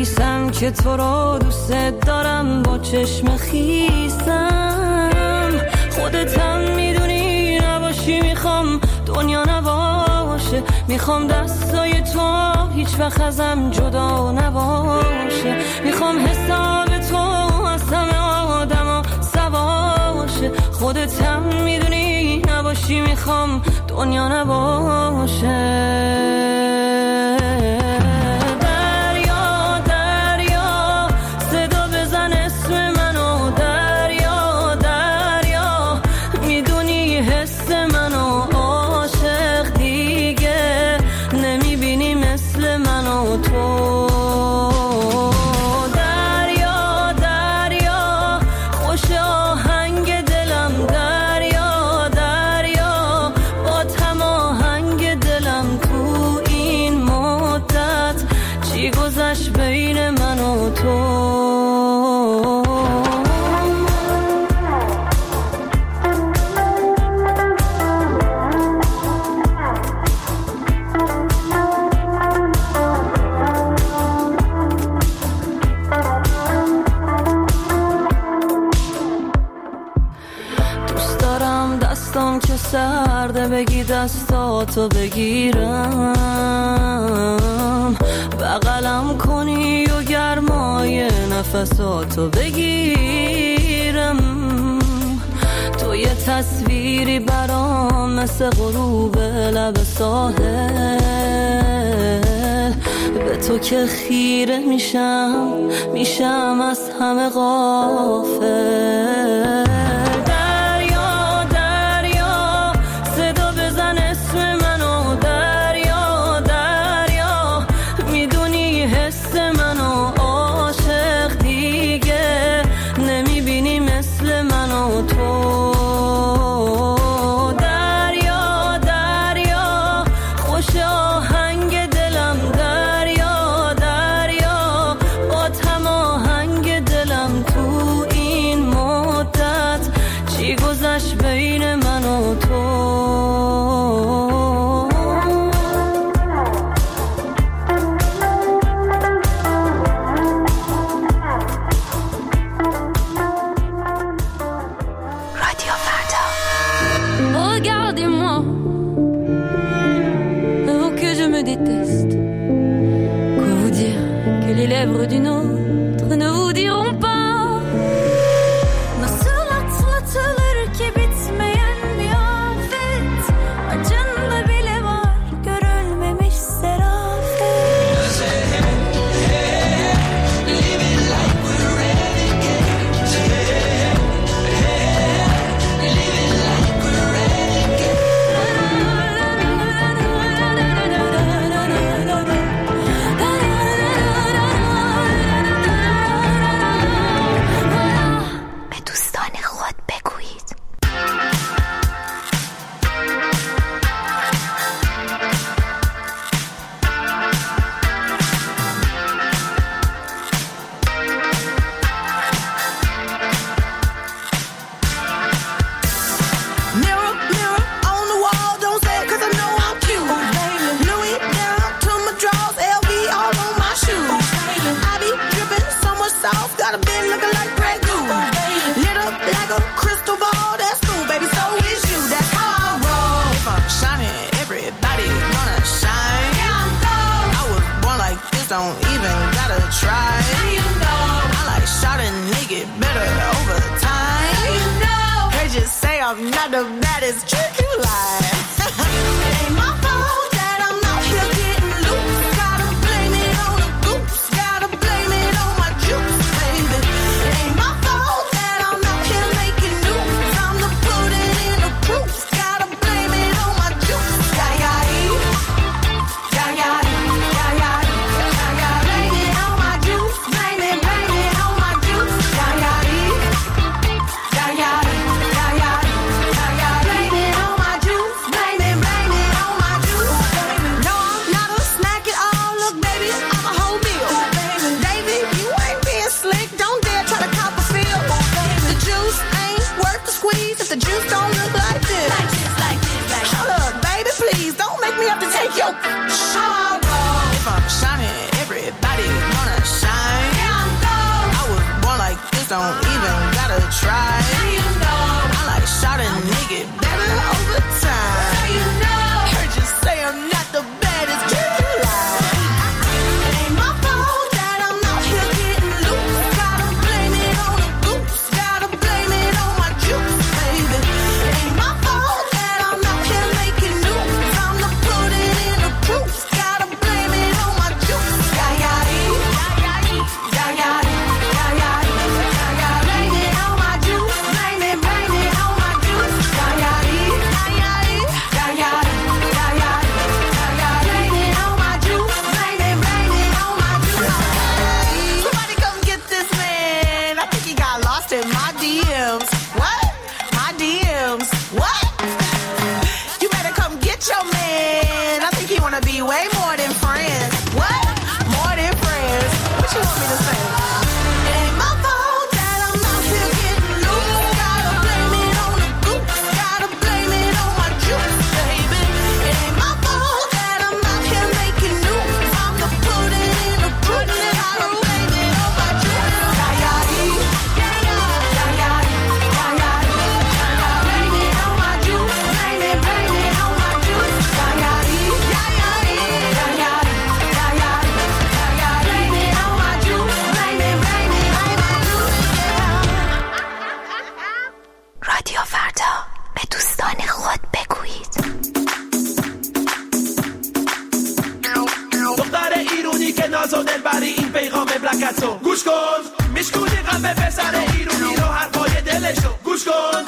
مینویسم که تو رو دوست دارم با چشم خیسم. خودتم میدونی نباشی میخوام دنیا نباشه، میخوام دستای تو هیچ وقت ازم جدا نباشه، میخوام حساب تو از همه آدما سواشه. خودتم میدونی نباشی میخوام دنیا نباشه. سرده بگی دستاتو بگیرم، بغلم کنی و گرمای نفساتو بگیرم. تو یه تصویری برام مثل غروب لب ساحل، به تو که خیره میشم از همه غافل. Don't even gotta try. You know. I like shot and nigga better over time. You know. They just say I'm not the baddest trick you like. Ain't my fault that I'm not here getting loose. Gotta blame it on the goose. Gotta blame it on my juice, baby. Ain't my fault that I'm not here making news. Time to put it in the proof. Gotta blame it on my juice. Yo, if I'm shining, everybody wanna shine. دلبری این پیغام بلکتو گوش کن میشکونی قلب پسر ایرونی رو حرفای دلشو گوش کن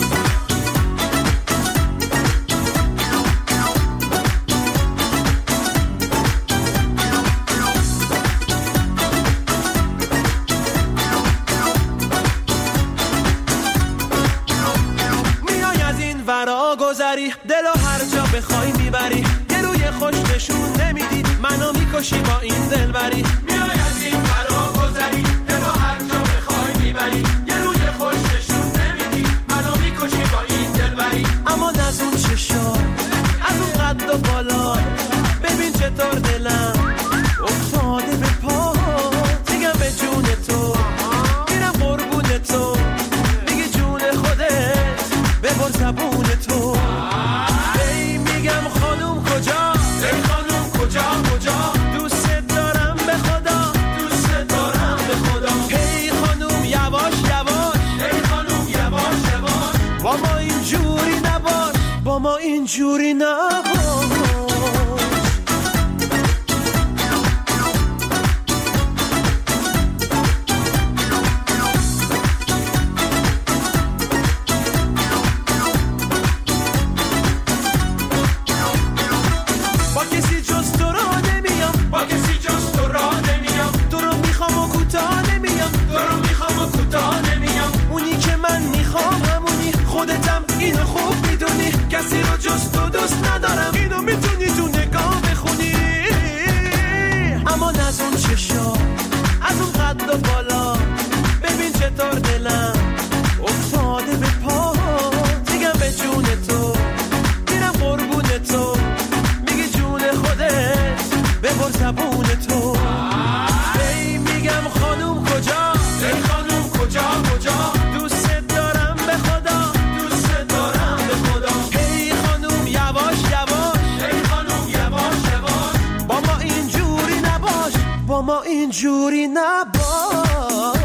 میای از این ورا گذری دلو هر جا بخوای میبری یه روی خوش نشون نمیدی منو میکشی با این دلبری میای از این ورا گذری دلو هر جا بخوای میبری یه روی خوش نشون نمیدی منو میکشی با این دلبری اما از اون چشا از اون قد و بالا ببین چطور دلم افتاده به پا میگم به جون تو میرم قربون تو میگی جون خودت ببر زبون تو ای میگم خانوم کجا ای خانوم کجا دوست دارم به خدا دوست دارم به خدا ای خانوم یواش ای خانوم یواش با ما اینجوری نباش با ما اینجوری نباش اینو خوب میدونی کسی رو جز تو دوست ندارم اینو میتونی تو نگاه بخونی اما از اون چشا از اون قد و بالا ببین چطور دلم افتاده به پا میگم به جون تو میرم قربون تو میگی جون خودت ببر زبون تو ای میگم خانوم کجا ای خانوم کجا دوست دارم به خدا با ما اینجوری نباش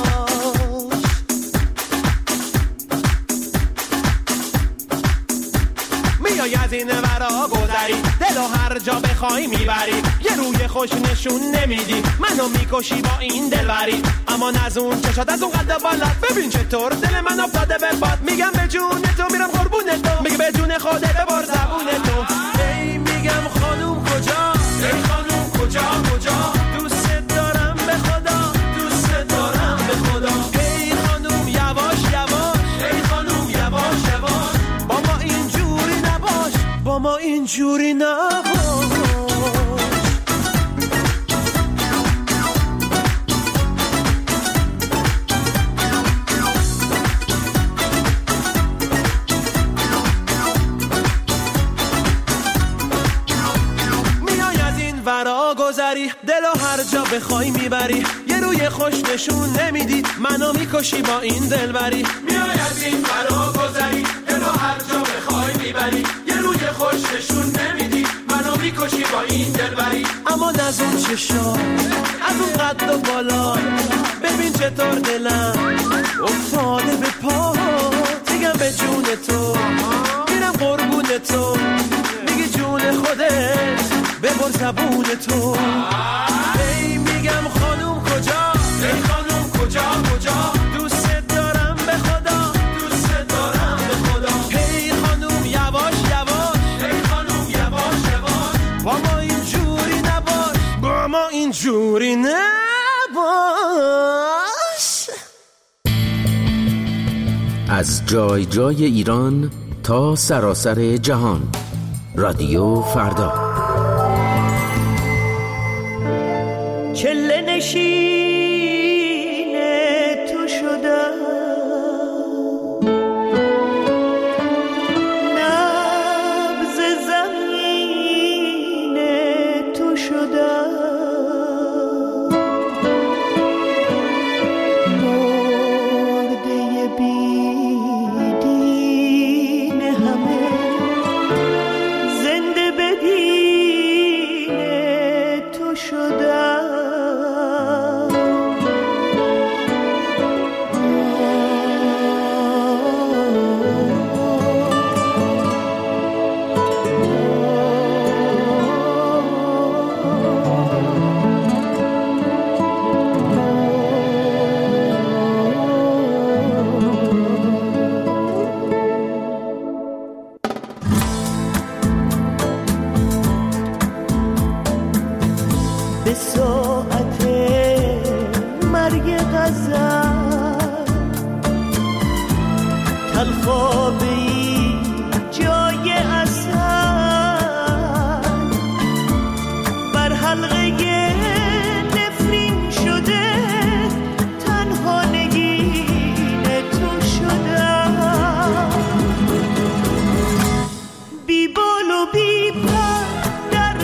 میای از این ورا گذری دلو هر جا بخوای میبری یه روی خوش نشون نمیدی منو میکشی با این دلبری اما از اون چشات از اون قد بالات ببین چطور دل من افتاده به باد میگم به جون تو میرم قربون تو میگه به جون خودت ببر زبون تو ای میگم خانوم کجا ای خانوم کجا دوست دارم به خدا دوست دارم به خدا ای خانوم یواش ای خانوم یواش با ما اینجوری نباش با ما اینجوری نباش ورا گذری دلو هر جا بخوای میبری یه روی خوش نشون نمیدی منو میکشی با این دلبری میای از این ورا گذری دلو هر جا بخوای میبری یه روی خوش نشون نمیدی منو میکشی با این دلبری اما از اون چشا از اون قد و بالا ببین چطور دلم افتاده به پا میگم به جون تو میرم قربون تو میگی جون خودت ببر زبون تو ای میگم خانوم کجا ای خانوم کجا دوست دارم به خدا دوست دارم به خدا ای خانوم یواش ای خانوم یواش با ما اینجوری نباش با ما اینجوری نباش از جای جای ایران تا سراسر جهان رادیو فردا چله نشین تو شدم نبض زمین تو شدم مرده بیدین همه زنده بدین تو شدم ساعت مرگ غزل تلخابی جای اصل بر حلقه نفرین شده تنها نگین تو شدم بی بال و بی پر در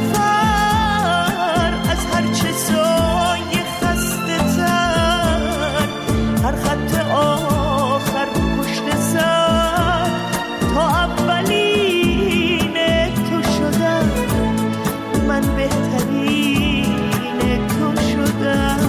سفر از هر چه سایه خسته تر هر خط آخر پشت سر تا اولین تو شدم من بهترین تو شدم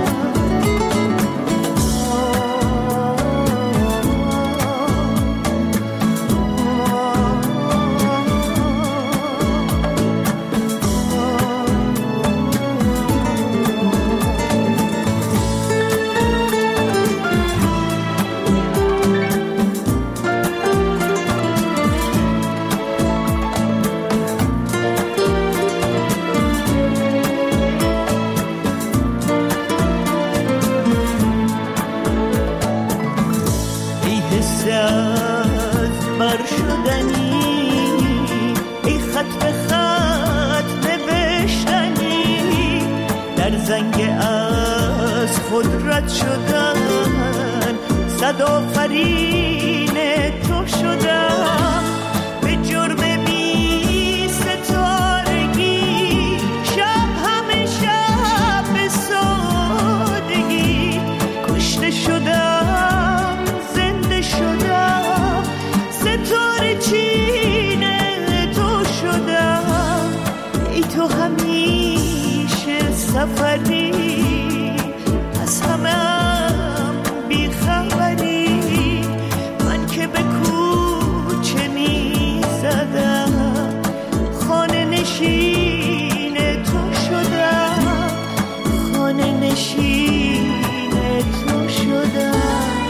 خود شدن صد آفرین تو شدم به جرم بی ستارگی شب همه شب به سادگی کشته شدم زنده شدم ستاره چین تو شدم ای تو همیشه سفری همم بی خبری من که به کوچه می زدم خانه نشین تو شدم خانه نشین تو شدم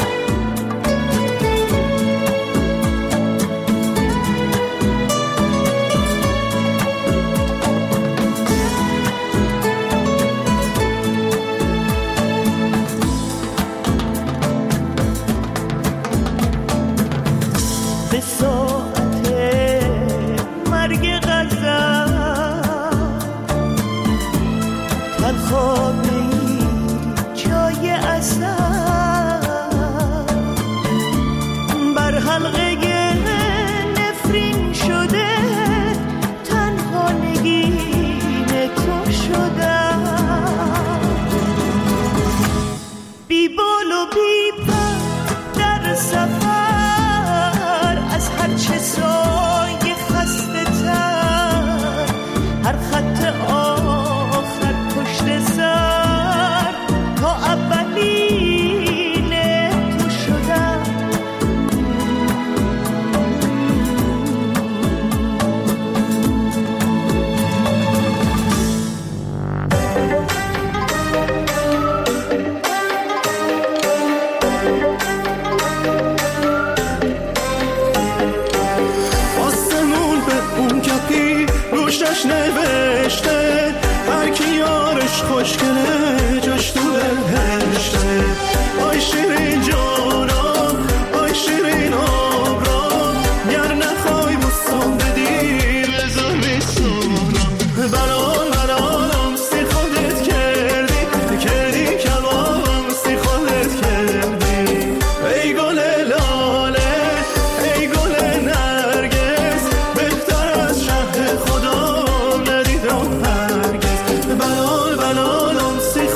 نوشته هر کی یارش خوشگله جاش تو بهشته آی شیرین جانم آی شیرین آبرام گر نخوای بستان بدی بذار بسونم بلالم سی خودت کردی کبابم سی خودت کردی ای گل لاله ای گل نرگس بهتر از شهر خدا بلالم سی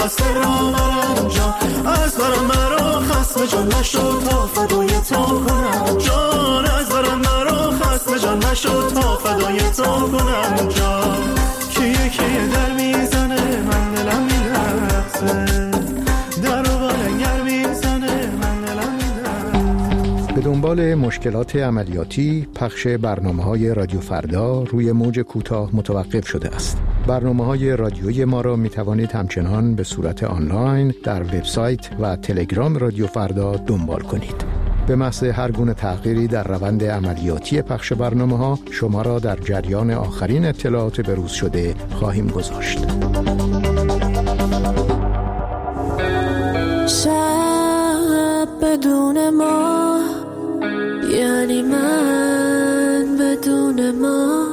خسته را برم جان، از برم مرا خسته جان نشد تا فدای تو کنم جان، از برم مرا خسته جان نشد تا فدای تو کنم جان. کیه کیه در میزنه من دلم میلرزه، در و بالنگر میزنه من دلم میلرزه. به دنبال مشکلات عملیاتی پخش برنامه‌های رادیو فردا روی موج کوتاه متوقف شده است. برنامه‌های رادیویی ما را می‌توانید همچنان به صورت آنلاین در وبسایت و تلگرام رادیو فردا دنبال کنید. به محض هر گونه تغییری در روند عملیاتی پخش برنامه‌ها شما را در جریان آخرین اطلاعات بروز شده خواهیم گذاشت. شب بدون ما یعنی من بدون ما،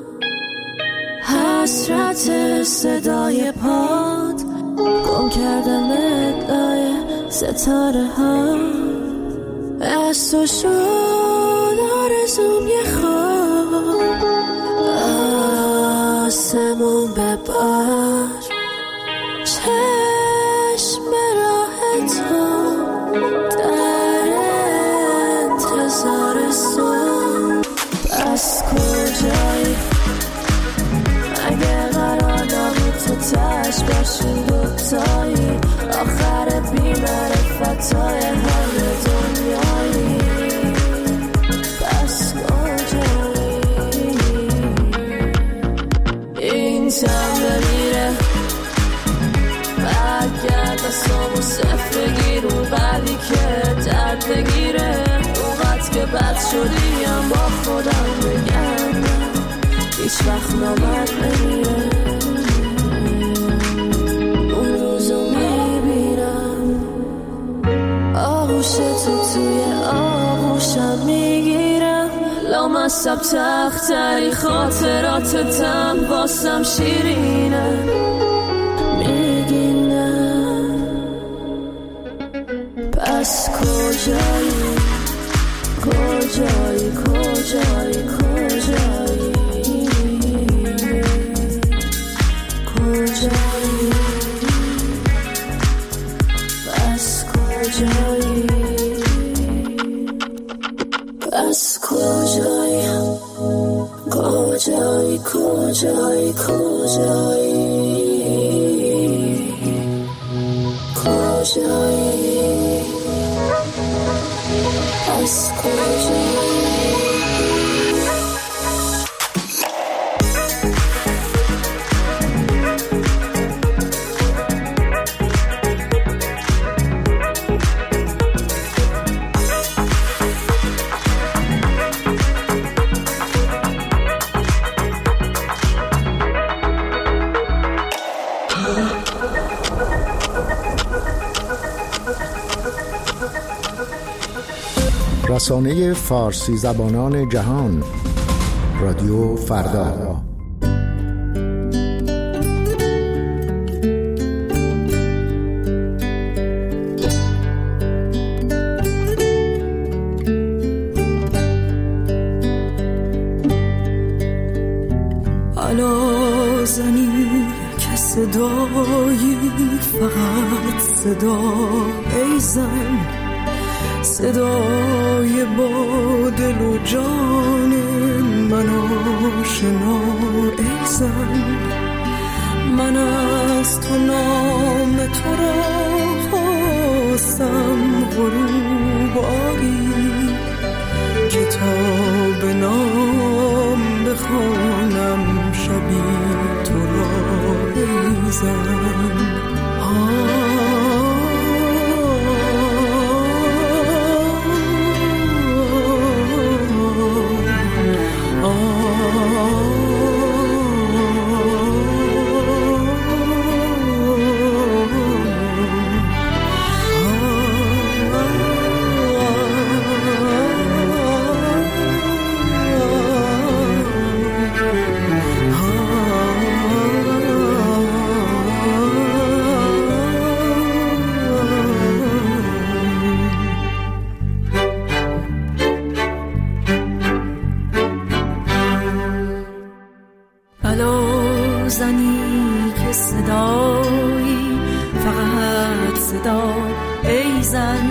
حسرت صدای پاد گم کردم ادای ستاره ها، از تو شد آرزوم یه خواب، آسمون ببار چشم راه تو در انتظار صبح. بس کجایی اگه قرار نبود تو تش باشیم دوتایی، آخر بی‌معرفتای همه دنیایی. بس کجایی این تم بمیره، برگرد دستامو صفر بگیر اون بعدی که درد بگیره، اونقدر که بد شدیم با خودم بگم هیچ وقت نامد نمیره. اون روزو میبینم آغوش تو توی آغوشم میگیرم، لامصب تختری خاطراتتم واسم شیرینه میگینم. پس کجایی کجایی کجایی کجایی کجایی، بس کجایی بس کجایی کجایی کجایی کجایی کجایی بس کجایی. رسانه فارسی زبانان جهان رادیو فردا. علا زنی که صدایی فقط صدا، ای زن صدای با دل و جان من آشنا، ای زن من از تو نام تو را خواستم غروباری، کتاب نام بخوانم شبی تو را، ای زن صدا ای زن،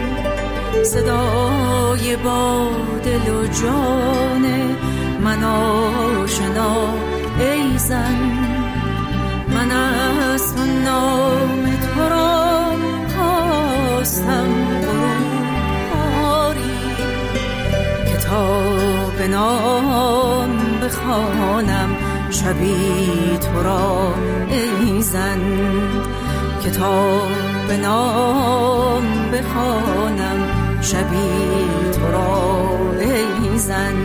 صدای با دل و جان من آشنا ای زن. من از نام تو را خواستم باری، کتاب نام بخوانم شبی تو را ای زن، کتاب نام بخوانم شبی تو را ای زن.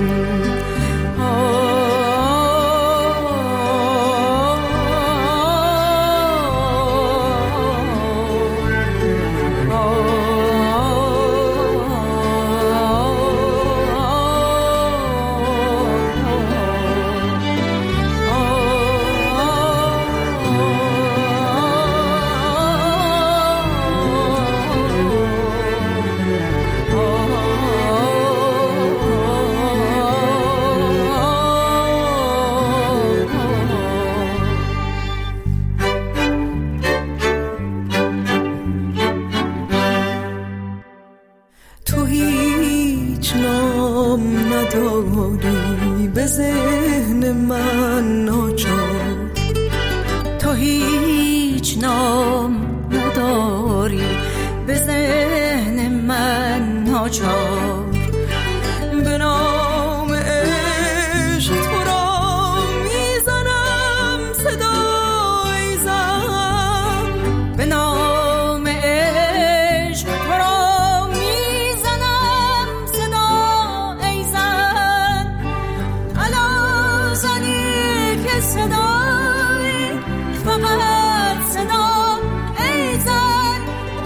به ذهن من ناچار، تو هیچ نام نداری به ذهن من ناچار. به نام عشق تو را میزنم صدای زن، به نام عشق تو را میزنم صدای زن. الا زنی که صدای فقط صدا ای زن،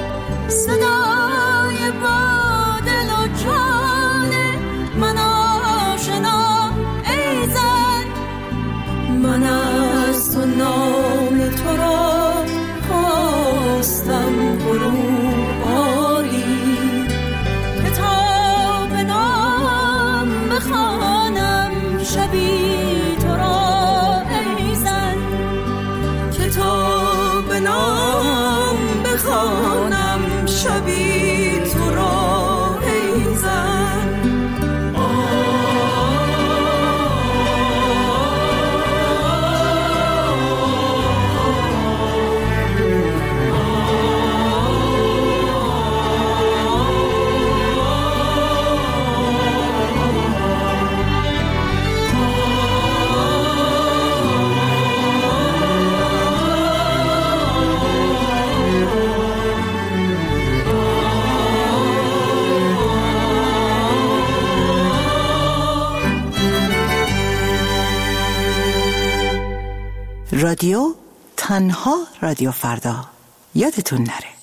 صدای با دل و جان من آشنا ای زن. من از تو نام تو را خواستم باری، کتاب نام بخوانم شبی تو را ای زن، کتاب نام بخوانم شبی تو را ای زن. رادیو تنها رادیو فردا، یادتون نره.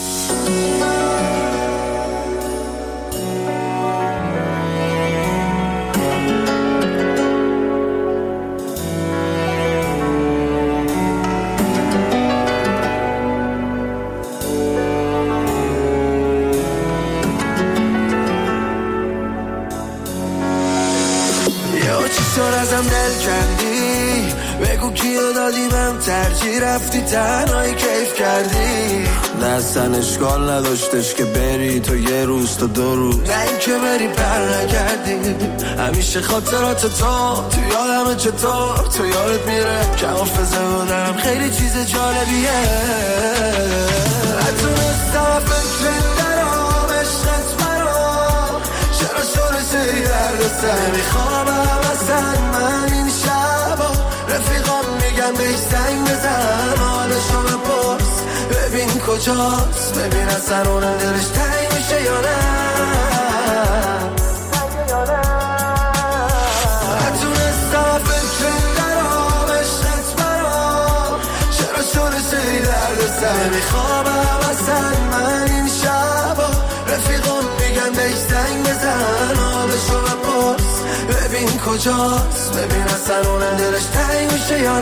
ازم دل کندی، بگو کیو دادی بهم ترجیح، رفتی تنهایی کیف کردی. نه اصلا اشکال نداشتش که بری تو یه روز تا دو روز، نه این که بری پر نکردی. همیشه خاطرات تو یادمه، چطور تو یادت میره که حافظه بودم خیلی چیز جالبیه. نتونستم فکر درام عشقت مرا، چرا شورش درد سر میخوابم اصلا من این شبا. رفیقام میگن بهش زنگ بزن، حالشو بپرس ببین کجاست، ببین اصلا اونم دلش تنگ میشه یا نه. نتونستم فکر درام عشقت مرا، چرا شورش درد سر میخوابم اصلا من این شبا. رفیقام میگن بهش زنگ بزن، حالشو بپرس ببین کجاست، ببین اصلا اونم دلش تنگ میشه یا نه.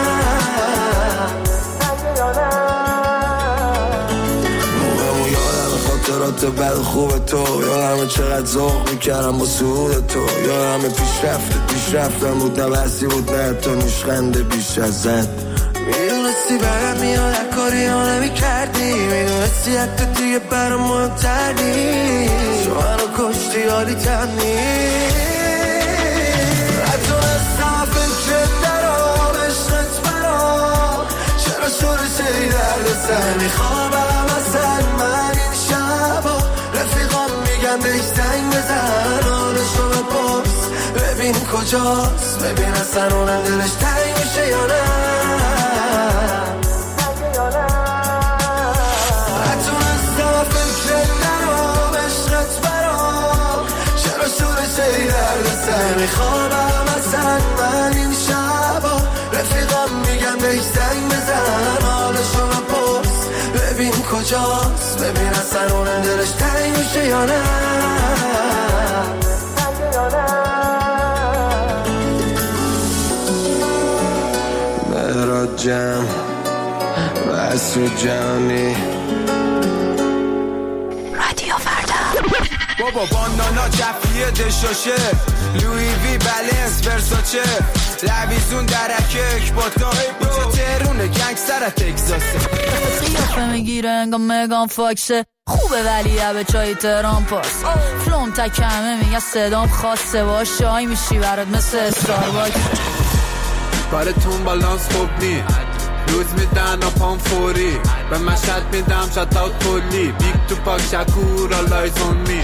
موقعمو یادم خاطرات بد خوب تو، یادم چقدر ذوق میکردم با سود تو، یادم پیشرفتم بود نه بسی بود نه تو نوشخنده بیش ازت. میدونستی برم میاد هر کاری ها نمی کردی، میدونستی حتی دیگه برام مهمتر نیست، شو منو کشتی حالی تنی نتونستم فکرت درام عشقت برام چرا شده چه درد سر میخوابم اصلا من این شبا رفیقام میگم بهش زنگ بزن حالشو بپرس ببین کجاست، ببین اصلا اونم دلش تنگ میشه یا نه، نتونستم فکرت درام عشقت برام چرا شده چه درد سر میخوابم اصلا من این شبا رفیقام میگم بهش زنگ بزن حالشو بپرس ببین کجاست، ببین اصلا اونم دلش تنگ میشه یا نه. مهراد جم مسعود جانی رادیو فردا. بابا بانانا جفیه دشاشه لوی وی بلنس ورساچه لویزون درکک با تا اینجا تهرونه گنگستر تگزاسه قیافه میگیره انگاه مگان فاکسه خوبه ولی به چای تهران پاس فلوم تکمه میگه صدام خاصه باش شای میشی برات مثل استارباکس کارتون بالانس خوب نی روز میدن پام فوری به مشهد میدم شد اوت کلی بیگ تو پاک شکور آلایز اون می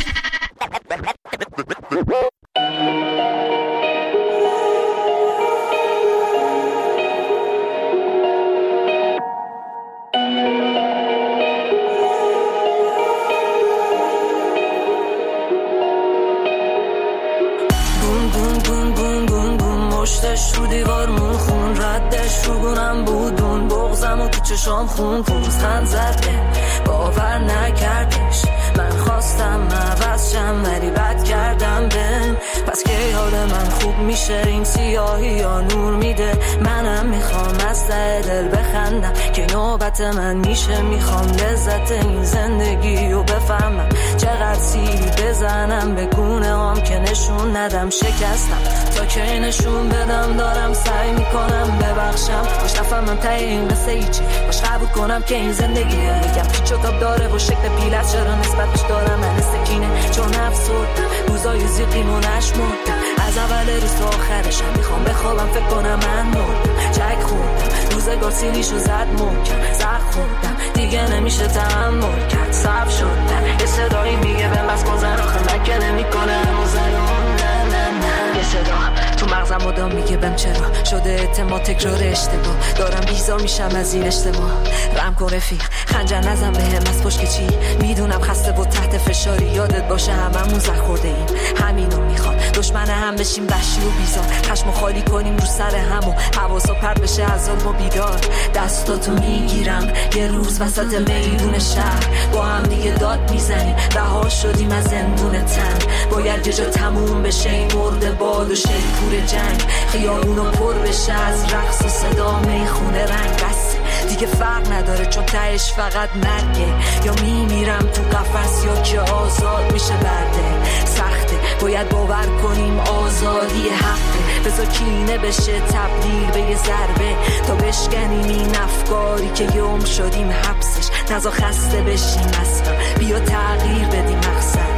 پشتش رو دیوارمون خون ردش رو گونم بودون بغزم و تو چشام خون پوزخند زده باور نکردش من خواستم عوض شم ولی بد کردم بهم پس که حال من خوب میشه این سیاهی یا نور میده منم میخوام از ته دل بخندم که نوبت من میشه میخوام لذت این زندگی رو بفهمم چقدر سیلی بزنم به گونه هم که نشون ندم شکستم تا که نشون بدم دارم سعی میکنم ببخشم باش نفهمم ته این قصه ایچی باش قبول کنم که این زندگی میگم پیچ و تاب داره و شکل پیلت چرا نسبتش دارم من سکینه چون افسردم روزای زیقیم و نشمردم از اول روز تا آخرشم میخوام بخوابم فکر کنم من مردم چک خوردم روزگار سیلیشو زد محکم زخ خوردم دیگه نمیشه تحمل کرد صعب شدم یه صدایی میگه به بس کن زن آخه مکه نمیکنه همون زنون نه نه نه یه صدا تو مغزم مدام میگه بهم چرا شده اعتماد تکرار اشتباه دارم بیزار میشم از این اجتماع رم کن رفیق خنجر نزن بهم از پشت که چی میدونم خسته و تحت فشاری یادت باشه هممون زخ خورده ایم همینو میخوام دشمن هم بشیم وحشی و بیزار خشمو خالی کنیم رو سر هم و حواسا پرت بشه از ظلم و بیدار دستاتو میگیرم یه روز وسط میدون شهر با هم دیگه داد میزنیم رها شدیم از زندون تن باید یه جا تموم بشه این مرده باد و شیپور جنگ خیابونو پر بشه از رقص و صدا میخونه رنگ بس دیگه فرق نداره چون تهش فقط مرگه یا میمیرم تو قفس یا که آزاد میشه برده سخته باید باور کنیم آزادی حقه بذار کینه بشه تبدیل به یه ضربه تا بشکنیم این افکاری که یوم شدیم حبسش نزا خسته بشیم اصلا بیا تغییر بدیم مقصد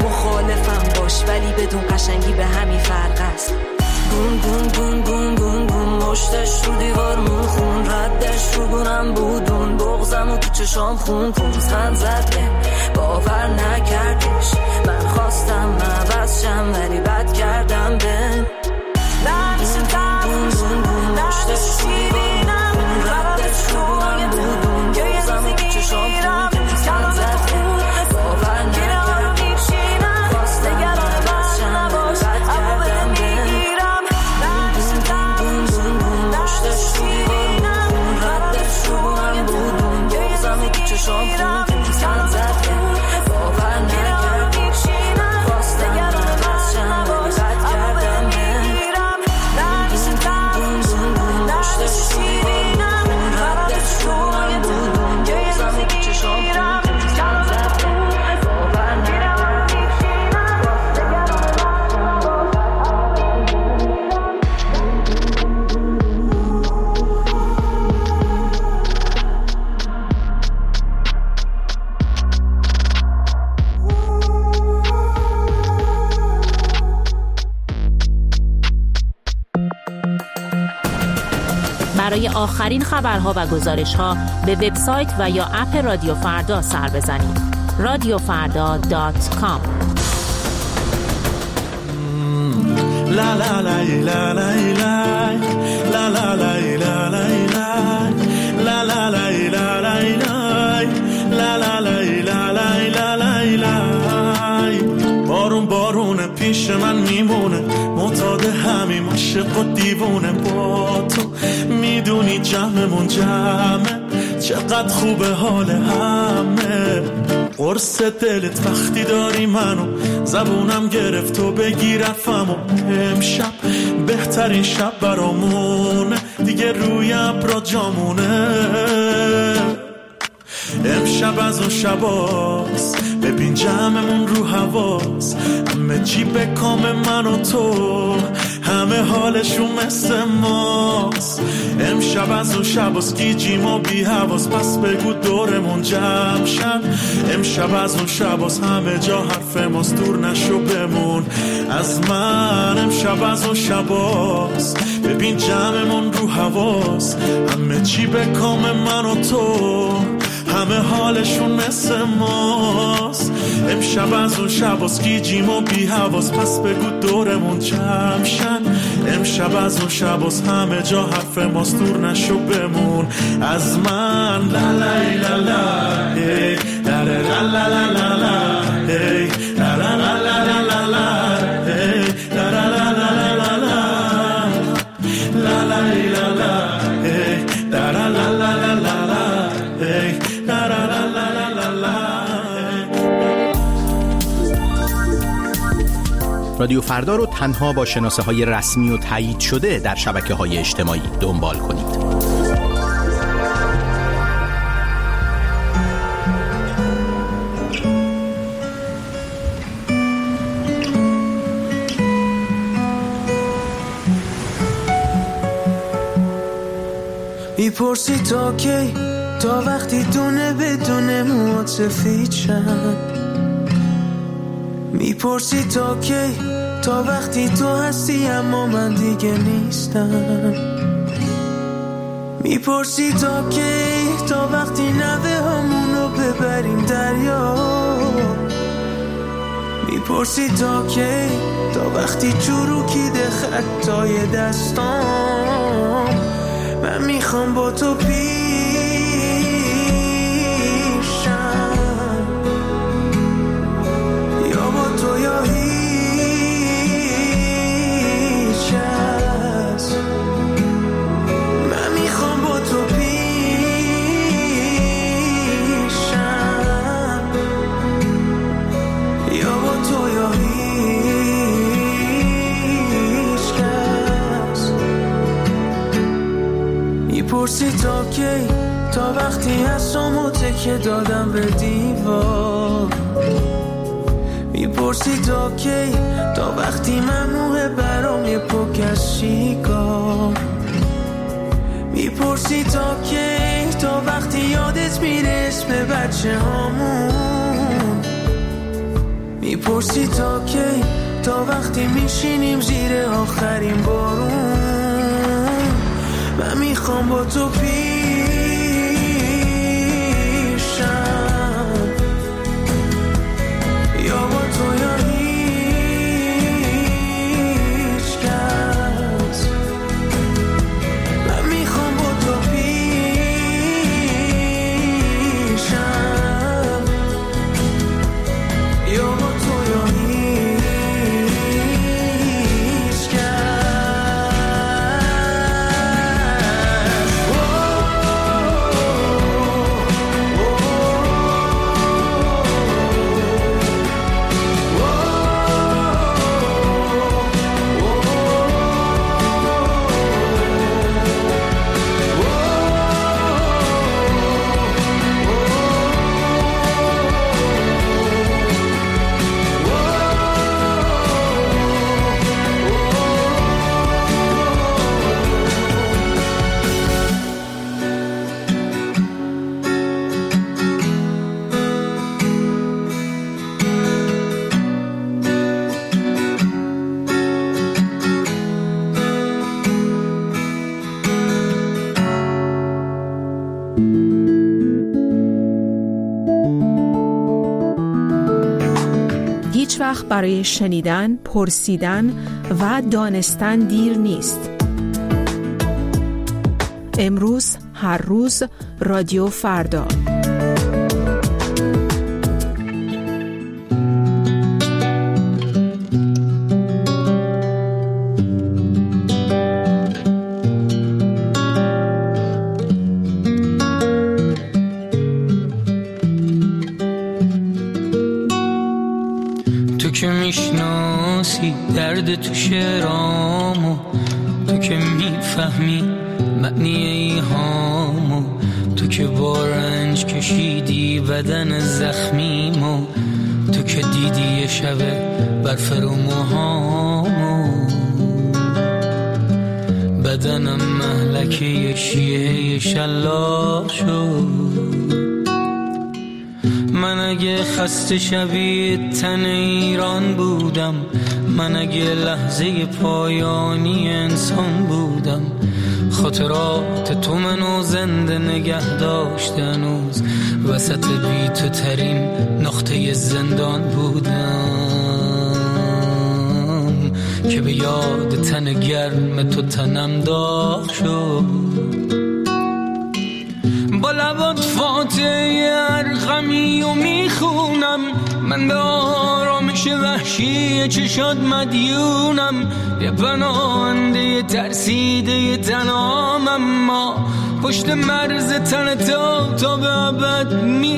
مخالفم باش ولی بدون قشنگی به همین فرق است گون گون گون گون گون گون مشتش رو دیوارمون خون ردش رو گونم بودون بغزم و تو چشام خون پوزخند زده باور نکردش من خواستم عوض شم ولی بد کردم بهم گون گون گون مشتش رو دیوارمون خون ردش رو گونم بودون بغزم و تو چشام خون پوزخند زده باور نکردش خواستم عوض شم ولی بد کردم بهم چشام خون پوزخند زده باور نکردش خواستم عوض شم ولی بد کردم بهم برای آخرین خبرها و گزارش‌ها به وبسایت و یا اپ رادیو فردا سر بزنید. radiofarda.com. La la la la la la la la la la la la la la la la. بارون پیش من میمونه، معتاد همین عاشق و دیوونه. با تو میدونی جمعمون جمعه، چقدر خوبه حال همه. قرص دلت وقتی داری منو، زبونم گرفت و بگیر حرفمو. امشب بهترین شب برامونه، دیگه روی ابرا جامونه. امشب از اون شباست، ببین جمعمون رو حواس. همه چی به کام من و تو، همه حالشون مثل ماست. امشب از اون شباست، گیجیم و بی حواس. پس بگو دورمون جمع شن. امشب از اون شباست، همه جا حرف ماست. دور نشو بمون از من. امشب از اون شباست، ببین جمعمون رو حواس. همه چی به کام من و تو، همه حالشون مثل ماست. امشب از اون شباست، گیجیم و بی حواس. پس بگو دورمون جمع شن. امشب از اون شباست، همه جا حرف ماست. دور نشو بمون از من. لا لا لا لا ای لا لا لا لا لا لا ای لا لا لا لا لا لا ای لا لا لا لا لا لا لا لا لا لا ای لا لا لا لا لا لا ای. رادیو فردا رو تنها با شناسه‌های رسمی و تایید شده در شبکه‌های اجتماعی دنبال کنید. میپرسی تا کی، تا وقتی دونه بدونه موات سفید شن. میپرسی تا کی، تا وقتی تو هستی اما من دیگه نیستم. میپرسی تا کی، تا وقتی نوه همونو ببریم دریا. میپرسی تا کی، تا وقتی چروکیده خطای دستام. من میخوام با تو تو یا هیچ کس. من میخوام با تو پیشم، یا با تو یا هیچ کس. میپرسی تا کی، تا وقتی هستم تکه دادم به دیوار. میپرسی تا کی، تا وقتی ممنوعه برام یه پک از شیکار. میپرسی تا کی، تا وقتی یادت میره اسم بچه هامون. میپرسی تا کی، تا وقتی میشینیم زیر آخرین بارون. من میخوام با تو یا با تو یا هیچ کس. من میخوام با تو پیشم، یا با تو یا هیچ کس. وقت برای شنیدن، پرسیدن و دانستن دیر نیست. امروز، هر روز، رادیو فردا. تو که میشناسی درد تو شعرامو، تو که میفهمی معنی ایهامو، تو که با رنج کشیدی بدن زخمیمو، تو که دیدی یه شبه برف رو موهامو، بدنم مهلک یه شیعه شلاق شد. من اگه خسته شبیه تن ایران بودم، من اگه لحظه پایانی انسان بودم، خاطرات تو منو زنده نگه داشت هنوز، وسط بی تو ترین نقطه زندان بودم که به یاد تن گرم تو تنم داغ شد. با لبات فاتحه ارقمی و میخونم، من به آرامش وحشی چشات مدیونم، یه پناهنده ترسیده تنام، اما پشت مرز تن تا به ابد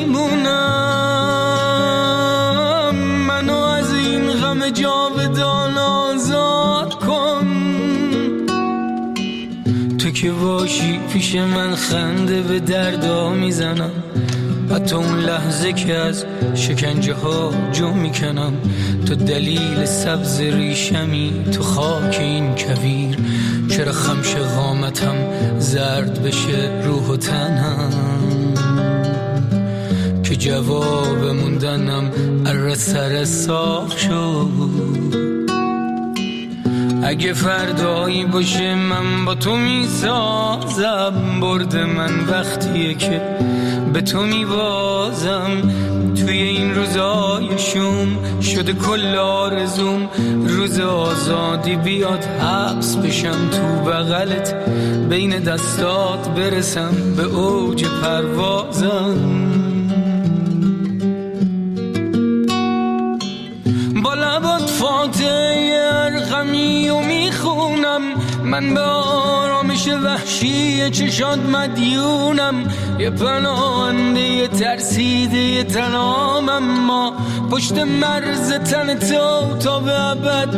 میمونم. منو از این غم جاودان آزاد کن، تو که باشی پیش من خنده به دردا میزنم، حتی اون لحظه که از شکنجه ها جو میکنم. تو دلیل سبز ریشمی تو خاک این کویر، چرا خمش قامتم زرد بشه روح و تنم، که جواب موندنم اره سر ساخ شد. اگه فردایی باشه من با تو میسازم، برد من وقتیه که به تو میبازم. توی این روزای شوم شده کل آرزوم، روز آزادی بیاد حبس بشم تو بغلت، بین دستات برسم به اوج پروازم. با لبات فاتحه ارقمی و میخونم، من به آرامش وحشی چشات مدیونم، یه پناهنده ترسیده تنام، اما پشت مرز تن تا به ابد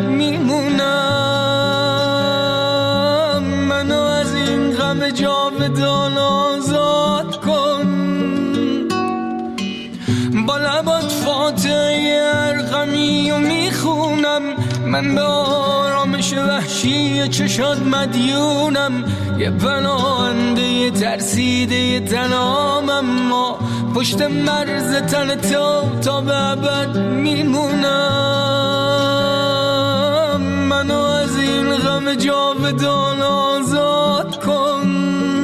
میمونم. منو از این غم جاودان آزاد کن. با لبات فاتحه ارقمی و میخونم، من به آرامش وحشی چشات مدیونم، یه پناهنده ترسیده تنام، اما پشت مرز تن تا به ابد میمونم. منو از این غم جاودان آزاد کن.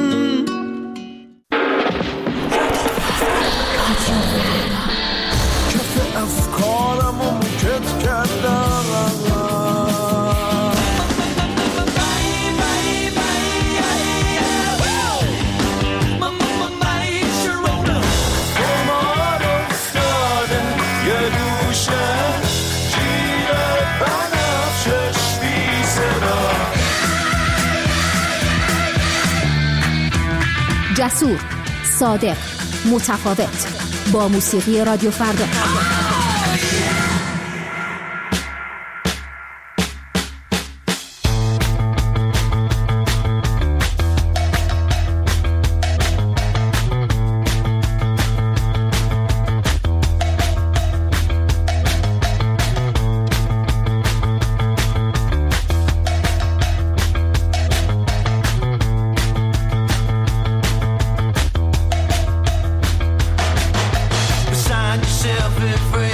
افکارمو موکت کردم، قمار افتاده یه دوشه جیر بنفشش بی صدا. جسور، صادق، متفاوت، با موسیقی رادیو فردا. Beside yourself at first.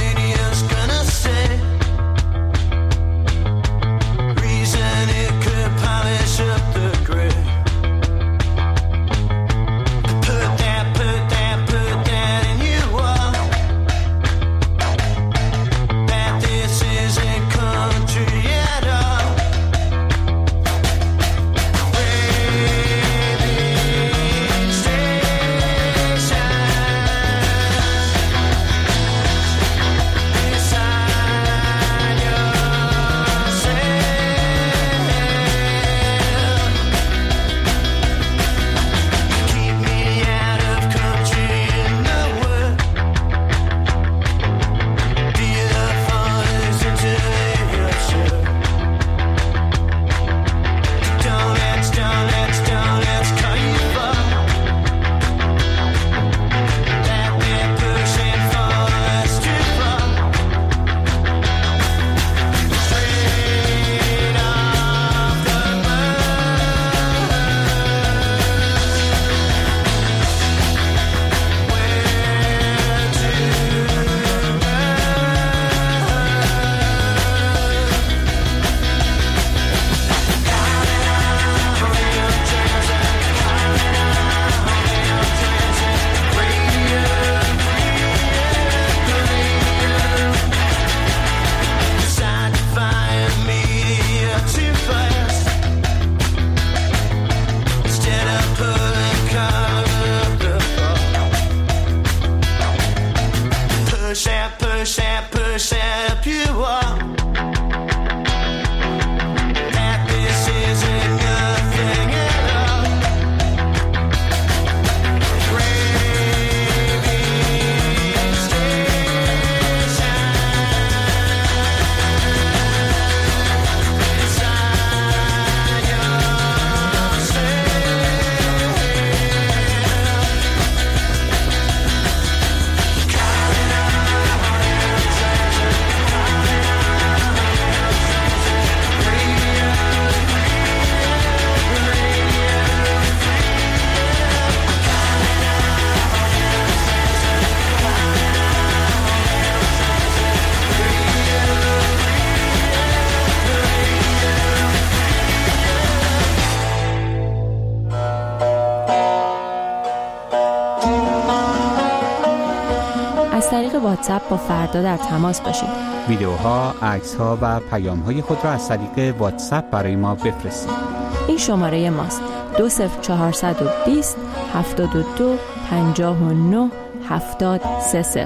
واتساپ با فردا در تماس باشید. ویدیوها، عکس‌ها و پیام‌های خود را از طریق واتساپ برای ما بفرستید. این شماره ماست: 20420 72 59 7030.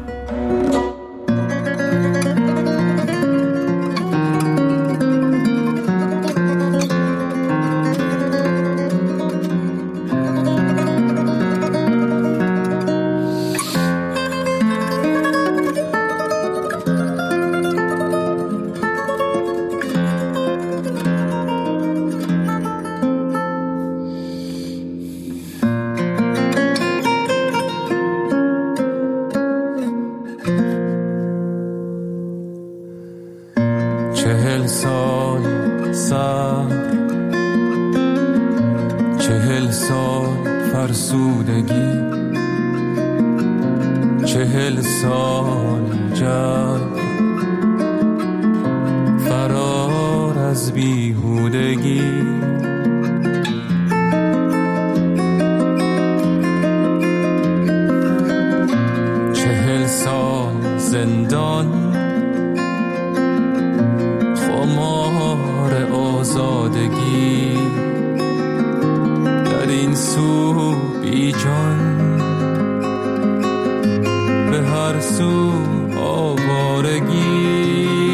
فرسودگی، 40 سال جنگ، فرار از بیهودگی، 40 سال زندان، خمار آزادگی، در این سو بی جان، به هر سو آوارگی.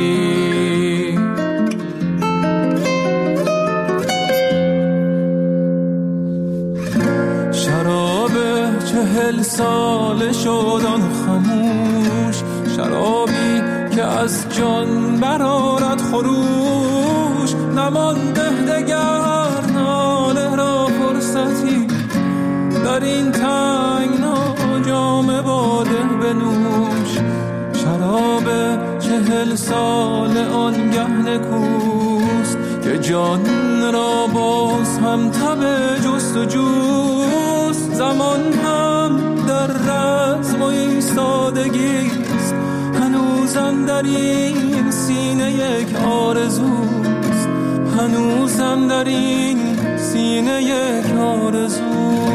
شراب 40 سال شدن خموش، شرابی که از جان برآرد خروش، نمانده دگر ناله را فرصتی، در این تنگنا جام باده بنوش. شراب 40 سال آنگه نکوست که جان را باز هم تب جست و جوست. زمان هم در رزم و ایستادگیست، هنوزم در این سینه یک آرزوست، هنوزم در این سینه یک آرزوست.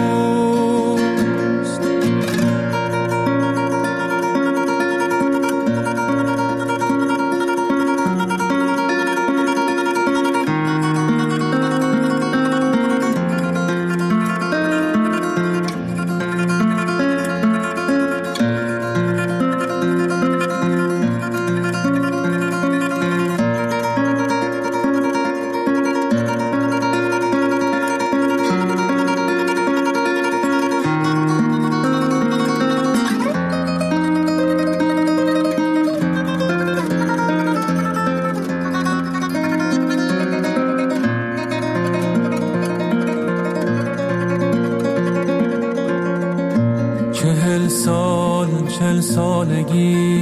سالگی،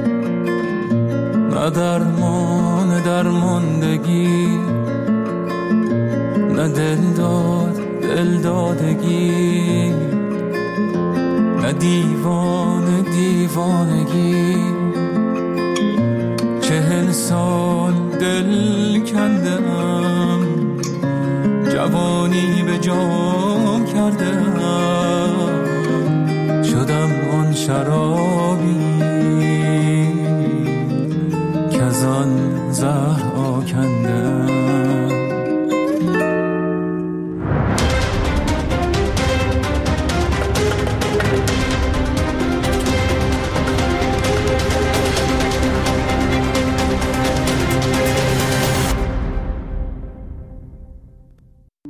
نه درمان درماندگی، نه دلدادگی، نه دیوانگی. 40 سال دل کندم، جوانی به جام کردم، شدم آن شرابی که از آن زهر